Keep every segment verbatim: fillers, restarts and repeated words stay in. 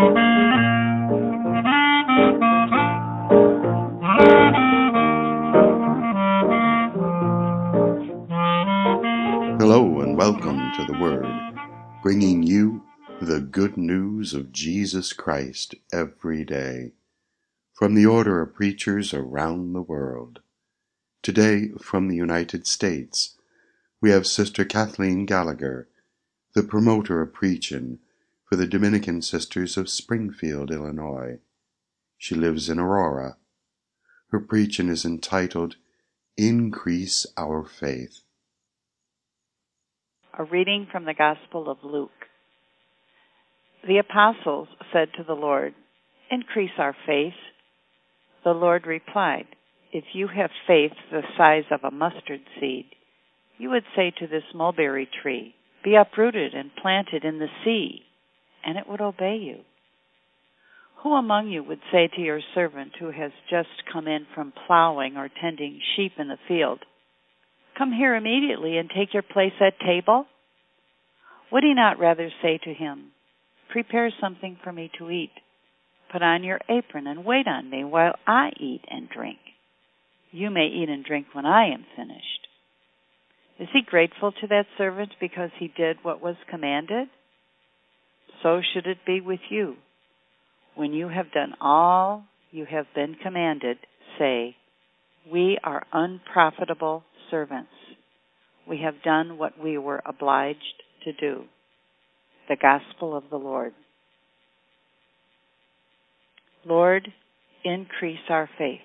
Hello and welcome to the Word, bringing you the good news of Jesus Christ every day, from the order of preachers around the world. Today, from the United States, we have Sister Kathleen Gallagher, the promoter of preaching for the Dominican Sisters of Springfield, Illinois. She lives in Aurora. Her preaching is entitled, Increase Our Faith. A reading from the Gospel of Luke. The apostles said to the Lord, "Increase our faith." The Lord replied, "If you have faith the size of a mustard seed, you would say to this mulberry tree, 'Be uprooted and planted in the sea,' and it would obey you. Who among you would say to your servant who has just come in from plowing or tending sheep in the field, 'Come here immediately and take your place at table'? Would he not rather say to him, 'Prepare something for me to eat. Put on your apron and wait on me while I eat and drink. You may eat and drink when I am finished'? Is he grateful to that servant because he did what was commanded? So should it be with you. When you have done all you have been commanded, say, 'We are unprofitable servants. We have done what we were obliged to do.'" The Gospel of the Lord. Lord, increase our faith.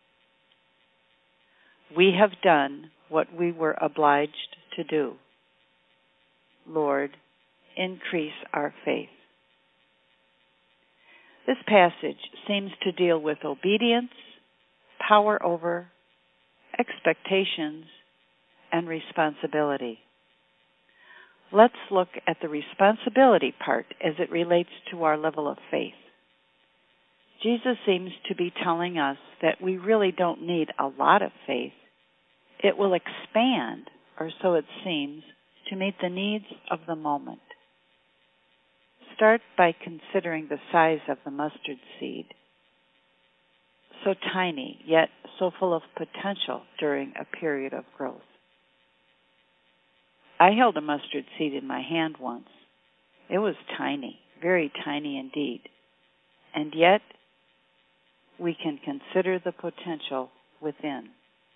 We have done what we were obliged to do. Lord, increase our faith. This passage seems to deal with obedience, power over, expectations, and responsibility. Let's look at the responsibility part as it relates to our level of faith. Jesus seems to be telling us that we really don't need a lot of faith. It will expand, or so it seems, to meet the needs of the moment. Start by considering the size of the mustard seed. So tiny, yet so full of potential during a period of growth. I held a mustard seed in my hand once. It was tiny, very tiny indeed. And yet, we can consider the potential within.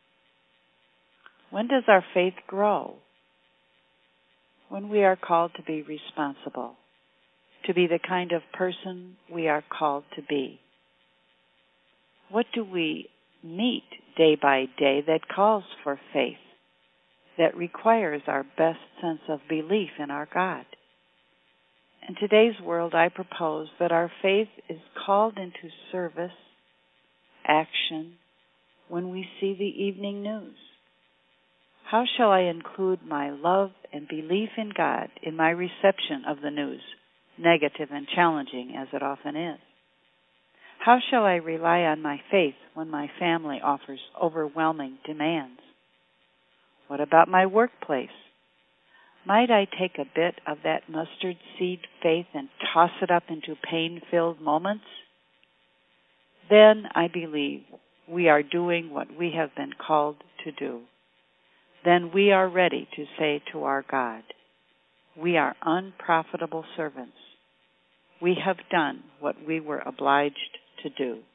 When does our faith grow? When we are called to be responsible, to be the kind of person we are called to be. What do we meet day by day that calls for faith, that requires our best sense of belief in our God? In today's world, I propose that our faith is called into service, action, when we see the evening news. How shall I include my love and belief in God in my reception of the news, negative and challenging as it often is? How shall I rely on my faith when my family offers overwhelming demands? What about my workplace? Might I take a bit of that mustard seed faith and toss it up into pain-filled moments? Then I believe we are doing what we have been called to do. Then we are ready to say to our God, "We are unprofitable servants. We have done what we were obliged to do."